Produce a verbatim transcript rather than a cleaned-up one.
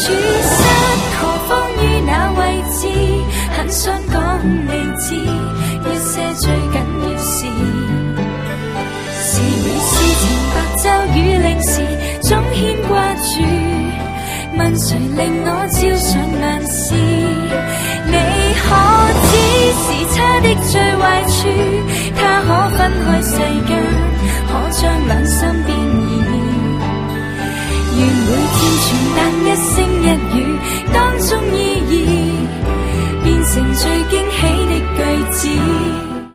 失何方於那位置，很想講理智，一些最緊要事，是與事情白晝與零時總牽掛住，問誰令我照常萬事，你可知時差的最壞處，它可分開世間，可將兩心變